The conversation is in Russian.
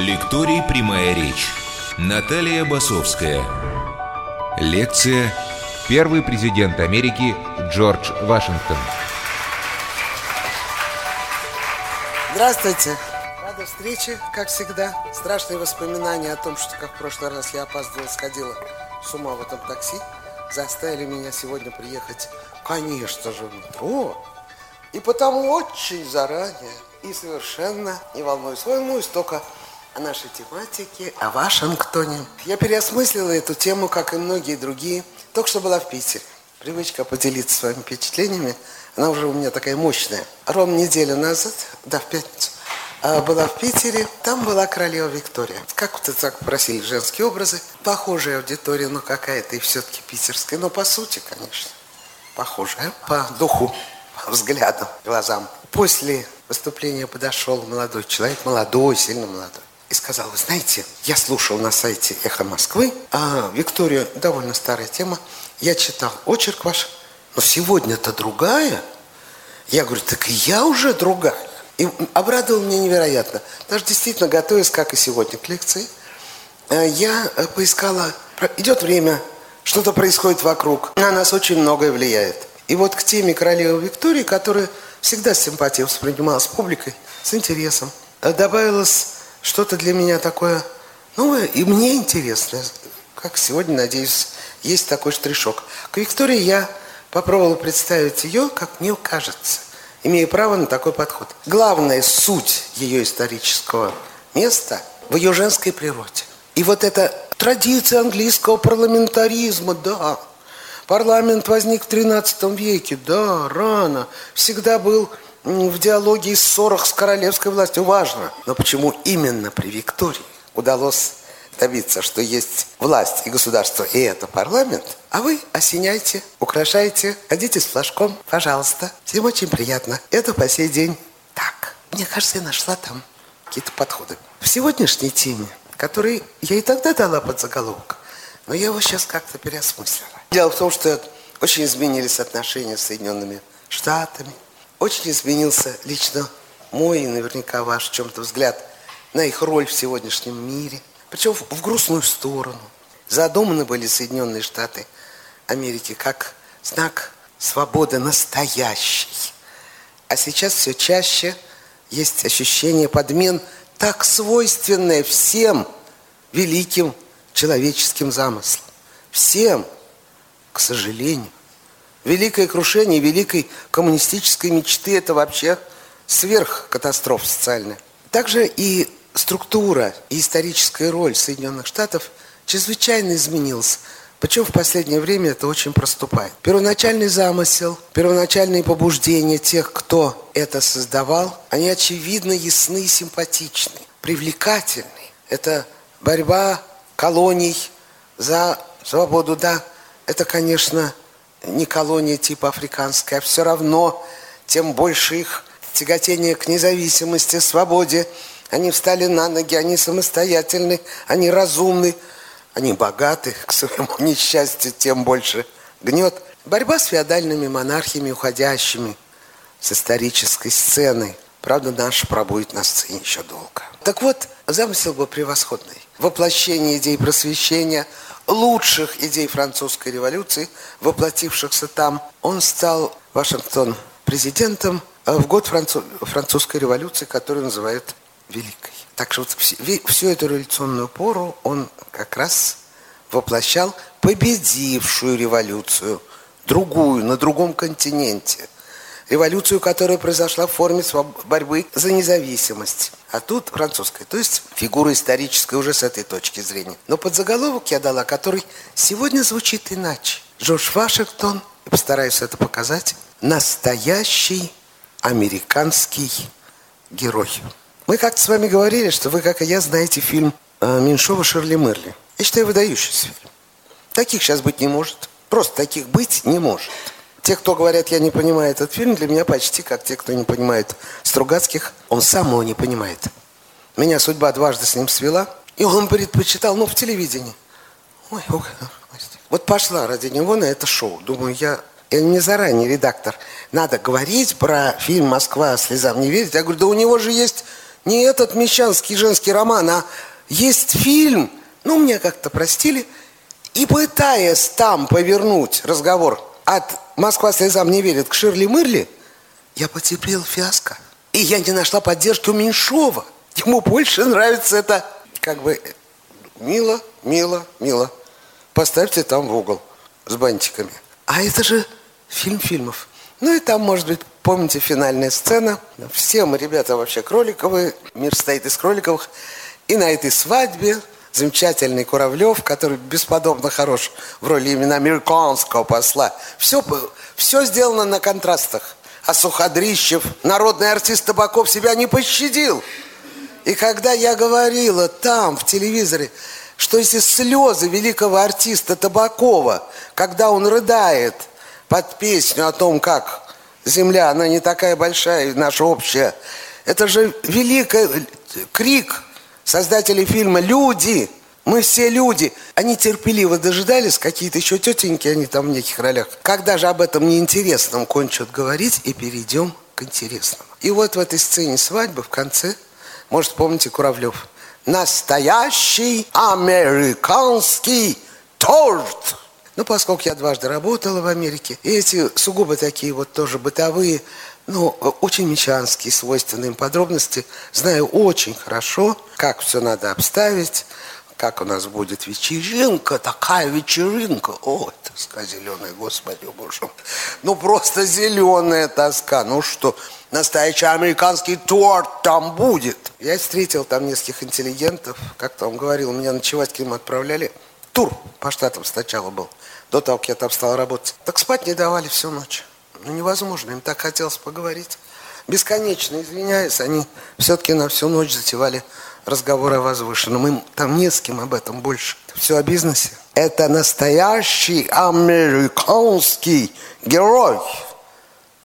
Лекторий «Прямая речь». Наталья Басовская. Лекция «Первый президент Америки Джордж Вашингтон». Здравствуйте. Рада встрече, как всегда. Страшные воспоминания о том, что как в прошлый раз я опаздывала, сходила с ума в этом такси, заставили меня сегодня приехать, конечно же, в метро. И потому очень заранее и совершенно не волнуюсь. Волнуюсь только о нашей тематике, о Вашингтоне. Я переосмыслила эту тему, как и многие другие. Только что была в Питере. Привычка поделиться своими впечатлениями, она уже у меня такая мощная. Ровно неделю назад, в пятницу, была в Питере. Там была королева Виктория. Как вот это так просили женские образы. Похожая аудитория, но какая-то и все-таки питерская. Но по сути, конечно, похожая. По духу, по взгляду, глазам. После выступления подошел молодой человек, молодой, сильно молодой. И сказал: вы знаете, я слушал на сайте «Эхо Москвы», Виктория довольно старая тема, я читал очерк ваш, но сегодня-то другая. Я говорю: так и я уже другая. И обрадовал меня невероятно. Даже действительно, готовясь, как и сегодня, к лекции, я поискала, идет время, что-то происходит вокруг, на нас очень многое влияет. И вот к теме королевы Виктории, которая всегда с симпатией воспринималась публикой, с интересом, добавилось что-то для меня такое новое и мне интересное. Как сегодня, надеюсь, есть такой штришок. К Виктории я попробовал представить ее, как мне кажется, имея право на такой подход. Главная суть ее исторического места в ее женской природе. И вот эта традиция английского парламентаризма, да. Парламент возник в 13 веке, да, рано. Всегда был в диалоге и ссорах с королевской властью, важно. Но почему именно при Виктории удалось добиться, что есть власть и государство, и это парламент, а вы осеняйте, украшайте, ходите с флажком, пожалуйста. Всем очень приятно. Это по сей день так. Мне кажется, я нашла там какие-то подходы. В сегодняшней теме, которой я и тогда дала подзаголовок, но я его сейчас как-то переосмыслила. Дело в том, что очень изменились отношения с Соединенными Штатами. Очень изменился лично мой и наверняка ваш в чем-то взгляд на их роль в сегодняшнем мире. Причем в грустную сторону. Задуманы были Соединенные Штаты Америки как знак свободы настоящей. А сейчас все чаще есть ощущение подмен, так свойственное всем великим человеческим замыслам. Всем, к сожалению. Великое крушение великой коммунистической мечты – это вообще сверхкатастрофа социальная. Также и структура и историческая роль Соединенных Штатов чрезвычайно изменилась. Причем в последнее время это очень проступает. Первоначальный замысел, первоначальные побуждения тех, кто это создавал, они очевидно ясны и симпатичны, привлекательны. Это борьба колоний за свободу, да. Это, конечно, не колония типа африканская, а все равно, тем больше их тяготение к независимости, свободе. Они встали на ноги, они самостоятельны, они разумны, они богаты, к своему несчастью, тем больше гнет. Борьба с феодальными монархиями, уходящими с исторической сцены. Правда, наша пробудет на сцене еще долго. Так вот, замысел был превосходный. Воплощение идей просвещения, лучших идей французской революции, воплотившихся там. Он стал, Вашингтон, президентом в год французской революции, которую называют Великой. Так что вот всю эту революционную пору он как раз воплощал победившую революцию, другую, на другом континенте. Революцию, которая произошла в форме борьбы за независимость. А тут французская. То есть фигура историческая уже с этой точки зрения. Но подзаголовок я дала, который сегодня звучит иначе. Джордж Вашингтон, и постараюсь это показать, настоящий американский герой. Мы как-то с вами говорили, что вы, как и я, знаете фильм Меньшова «Ширли Мырли». Я считаю, выдающийся фильм. Таких сейчас быть не может. Просто таких быть не может. Те, кто говорят, я не понимаю этот фильм, для меня почти как те, кто не понимает Стругацких. Он сам его не понимает. Меня судьба дважды с ним свела, и он предпочитал, в телевидении. Вот пошла ради него на это шоу. Думаю, я мне заранее редактор, надо говорить про фильм «Москва слезам не верит». Я говорю, да у него же есть Не этот мещанский женский роман, а есть фильм, ну, мне как-то простили, и пытаясь там повернуть разговор от «Москва слезам не верит» к Ширли-Мырли, я потерпел фиаско. И я не нашла поддержки у Меньшова. Ему больше нравится это, как бы, мило, мило, мило. Поставьте там в угол с бантиками. А это же фильм фильмов. Ну и там, может быть, помните, финальная сцена. Все мы, ребята, вообще кроликовые. Мир состоит из кроликовых. И на этой свадьбе замечательный Куравлев, который бесподобно хорош в роли именно американского посла. Все сделано на контрастах. А Суходрищев, народный артист Табаков, себя не пощадил. И когда я говорила там, в телевизоре, что эти слезы великого артиста Табакова, когда он рыдает под песню о том, как земля, она не такая большая, наша общая, это же великий крик создателей фильма «Люди». Мы все люди. Они терпеливо дожидались, какие-то еще тетеньки, они там в неких ролях. Когда же об этом неинтересном кончат говорить, и перейдем к интересному. И вот в этой сцене свадьбы в конце, может, помните, Куравлев, настоящий американский торт. Ну, поскольку я дважды работала в Америке, и эти сугубо такие вот тоже бытовые, ну, очень мещанские, свойственные им подробности, знаю очень хорошо, как все надо обставить, как у нас будет вечеринка, такая вечеринка. О, тоска зеленая, господи, боже мой. Ну, просто зеленая тоска. Ну что, настоящий американский торт там будет. Я встретил там нескольких интеллигентов, как там говорил, меня ночевать к ним отправляли. Тур по штатам сначала был, до того, как я там стал работать. Так спать не давали всю ночь. Ну, невозможно, им так хотелось поговорить. Бесконечно, извиняюсь, они все-таки на всю ночь затевали разговор о возвышенном. Им там не с кем об этом больше. Все о бизнесе. Это настоящий американский герой.